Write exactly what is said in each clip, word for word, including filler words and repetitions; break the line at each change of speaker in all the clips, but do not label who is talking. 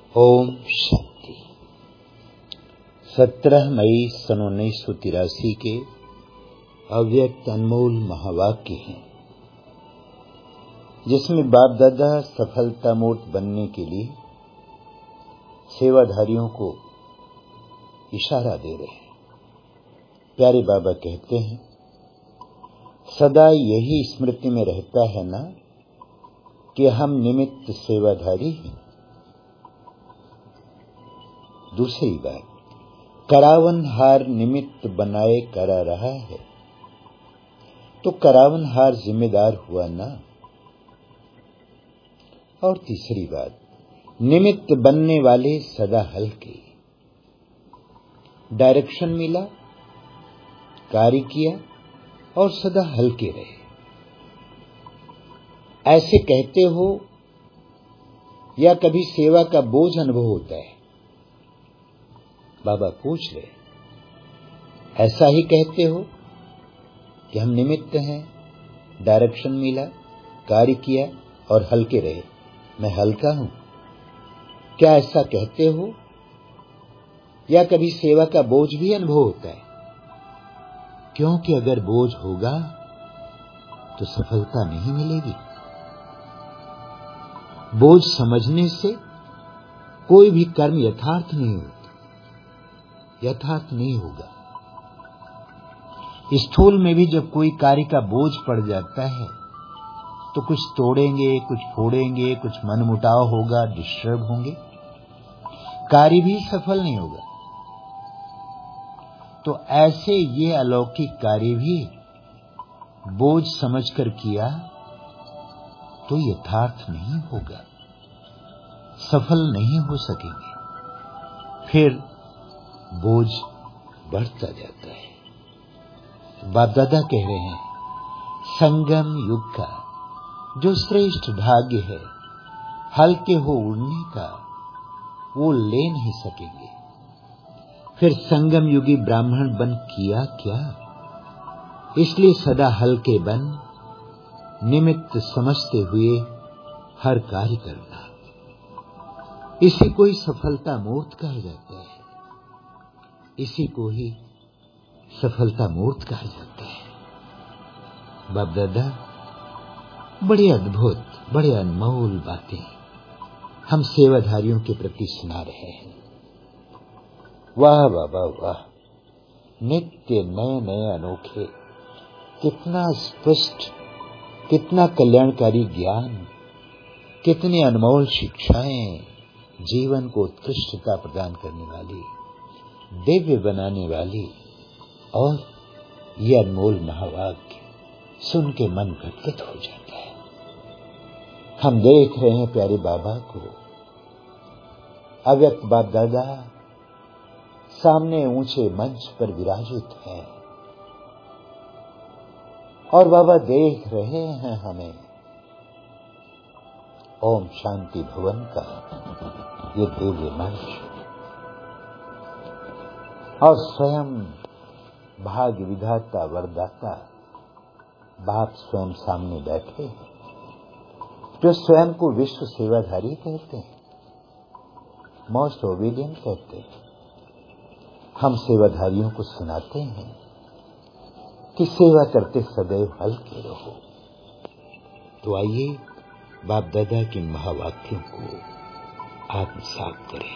ओम शांति। सत्रह मई सन उन्नीस सौ तिरासी के अव्यक्त अनमोल महावाक्य हैं, जिसमें बाप दादा सफलता मूर्त बनने के लिए सेवाधारियों को इशारा दे रहे हैं। प्यारे बाबा कहते हैं, सदा यही स्मृति में रहता है ना कि हम निमित्त सेवाधारी हैं। दूसरी बात, करावनहार निमित्त बनाए करा रहा है तो करावनहार जिम्मेदार हुआ ना। और तीसरी बात, निमित्त बनने वाले सदा हल्के, डायरेक्शन मिला, कार्य किया और सदा हल्के रहे। ऐसे कहते हो या कभी सेवा का बोझ अनुभव होता है? बाबा पूछ रहे, ऐसा ही कहते हो कि हम निमित्त हैं, डायरेक्शन मिला, कार्य किया और हल्के रहे, मैं हल्का हूं? क्या ऐसा कहते हो या कभी सेवा का बोझ भी अनुभव होता है? क्योंकि अगर बोझ होगा तो सफलता नहीं मिलेगी। बोझ समझने से कोई भी कर्म यथार्थ नहीं होता, यथार्थ नहीं होगा। स्थूल में भी जब कोई कार्य का बोझ पड़ जाता है तो कुछ तोड़ेंगे, कुछ फोड़ेंगे, कुछ मनमुटाव होगा, डिस्टर्ब होंगे, कार्य भी सफल नहीं होगा। तो ऐसे ये अलौकिक कार्य भी बोझ समझकर किया तो यथार्थ नहीं होगा, सफल नहीं हो सकेंगे, फिर बोझ बढ़ता जाता है। बाप दादा कह रहे हैं, संगम युग का जो श्रेष्ठ भाग्य है हल्के हो उड़ने का, वो ले नहीं सकेंगे। फिर संगम युगी ब्राह्मण बन किया क्या? इसलिए सदा हल्के बन, निमित्त समझते हुए हर कार्य करना, इसी को ही सफलता मूर्त कहा जाता है। इसी को ही सफलता मूर्त कहा जाता है। बाप दादा बड़े अद्भुत, बड़े अनमोल बातें हम सेवाधारियों के प्रति सुना रहे हैं। वाह बाबा वाह, नित्य नए नए अनोखे, कितना स्पष्ट, कितना कल्याणकारी ज्ञान, कितनी अनमोल शिक्षाएं, जीवन को उत्कृष्टता प्रदान करने वाली, दिव्य बनाने वाली। और ये अनमोल महावाक्य सुन के मन गदगद हो जाता है। हम देख रहे हैं प्यारे बाबा को, अव्यक्त बाप दादा सामने ऊंचे मंच पर विराजित हैं और बाबा देख रहे हैं हमें। ओम शांति भवन का ये दिव्य मंच और स्वयं भाग्य विधाता वरदाता बाप स्वयं सामने बैठे हैं, जो स्वयं को विश्व सेवाधारी कहते हैं, मोस्ट ओबीडियंट कहते हैं। हम सेवाधारियों को सुनाते हैं कि सेवा करते सदैव हल्के रहो। तो आइए बाप दादा के महावाक्यों को आत्मसात करें।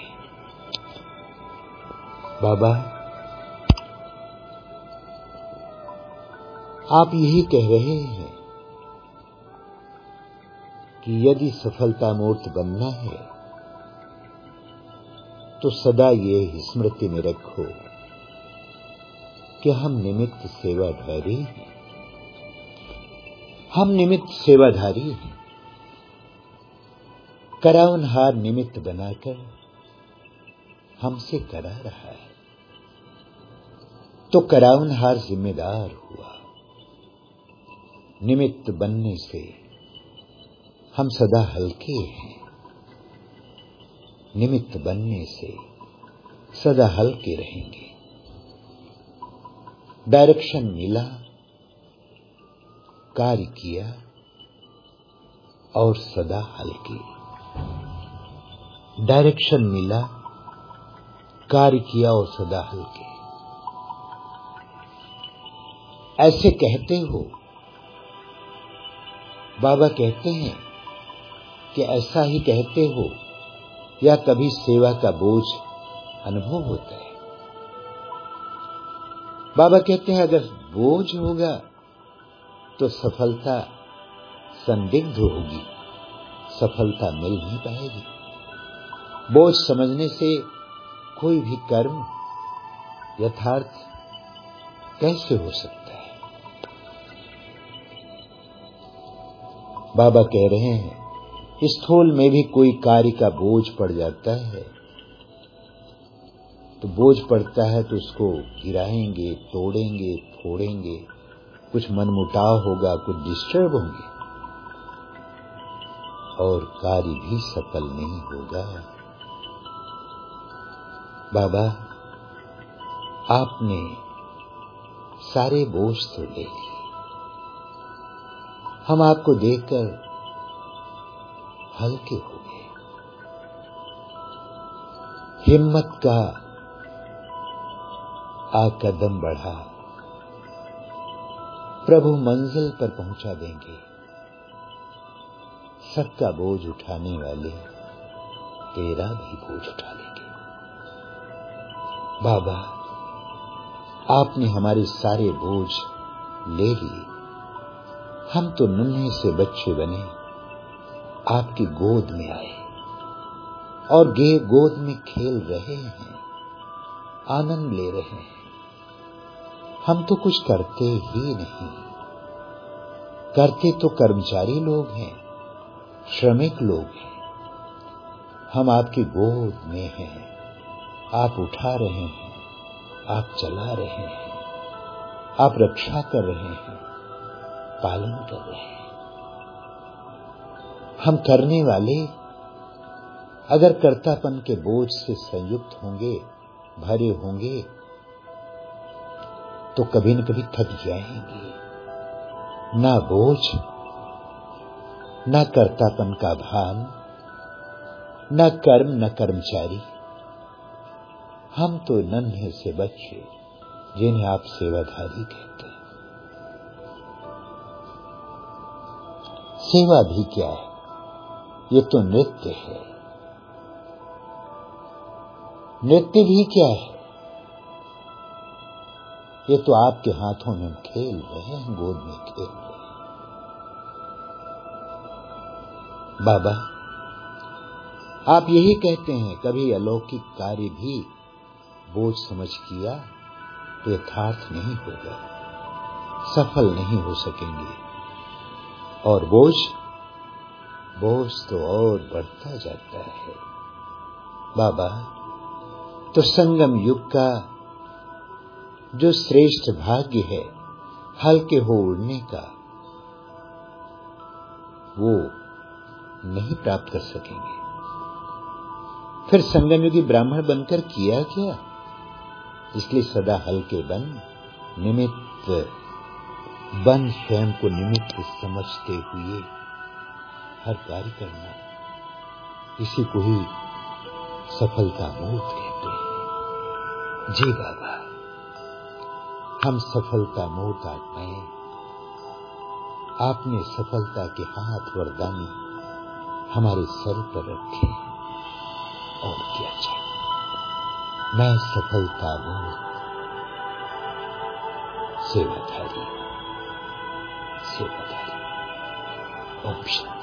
बाबा, आप यही कह रहे हैं कि यदि सफलता मूर्त बनना है तो सदा ये स्मृति में रखो कि हम निमित्त सेवाधारी हैं। हम निमित्त सेवाधारी हैं। करावनहार निमित्त बनाकर हमसे करा रहा है तो करावनहार जिम्मेदार हुआ। निमित्त बनने से हम सदा हल्के हैं। निमित्त बनने से सदा हल्के रहेंगे। डायरेक्शन मिला, कार्य किया और सदा हल्के। डायरेक्शन मिला, कार्य किया और सदा हल्के। ऐसे कहते हो, बाबा कहते हैं कि ऐसा ही कहते हो या कभी सेवा का बोझ अनुभव होता है? बाबा कहते हैं अगर बोझ होगा तो सफलता संदिग्ध होगी, सफलता मिल नहीं पाएगी। बोझ समझने से कोई भी कर्म यथार्थ कैसे हो सकता है? बाबा कह रहे हैं स्थूल में भी कोई कार्य का बोझ पड़ जाता है तो बोझ पड़ता है तो उसको गिराएंगे, तोड़ेंगे, फोड़ेंगे, कुछ मनमुटाव होगा, कुछ डिस्टर्ब होंगे और कार्य भी सफल नहीं होगा। बाबा आपने सारे बोझ तो ले लिए, हम आपको देखकर हल्के हो गए। हिम्मत का आ कदम बढ़ा, प्रभु मंजिल पर पहुंचा देंगे। सबका बोझ उठाने वाले तेरा भी बोझ उठा लेंगे। बाबा आपने हमारे सारे बोझ ले लिए, हम तो नन्हे से बच्चे बने, आपकी गोद में आए और गे गोद में खेल रहे हैं, आनंद ले रहे हैं। हम तो कुछ करते ही नहीं, करते तो कर्मचारी लोग हैं, श्रमिक लोग हैं। हम आपकी गोद में हैं, आप उठा रहे हैं, आप चला रहे हैं, आप रक्षा कर रहे हैं, पालन कर रहे हैं। हम करने वाले अगर कर्तापन के बोझ से संयुक्त होंगे, भरे होंगे, तो कभी न कभी थक जाएंगे। ना बोझ, ना कर्तापन का भान, ना कर्म, न कर्मचारी। हम तो नन्हे से बच्चे जिन्हें आप सेवाधारी कहते हैं। सेवा भी क्या है? ये तो नृत्य है। नृत्य भी क्या है? ये तो आपके हाथों में हम खेल रहे हैं, गोद में खेल रहे हैं। बाबा आप यही कहते हैं कभी अलौकिक कार्य भी बोझ समझ किया तो यथार्थ नहीं होगा, सफल नहीं हो सकेंगे और बोझ बोझ तो और बढ़ता जाता है। बाबा तो संगम युग का जो श्रेष्ठ भाग्य है हल्के हो उड़ने का, वो नहीं प्राप्त कर सकेंगे। फिर संगम युगी ब्राह्मण बनकर किया क्या? इसलिए सदा हल्के बन, निमित्त बन, स्वयं को निमित्त समझते हुए हर कार्य करना, इसी को ही सफलता मूर्त कहते हैं। जी बाबा, हम सफलता मूर्त आत्माएं, आपने सफलता के हाथ वरदानी हमारे सर पर रखे और क्या चाहिए। मैं सफलता मूर्त सेवाधारी सेवाधारी ओम शांति।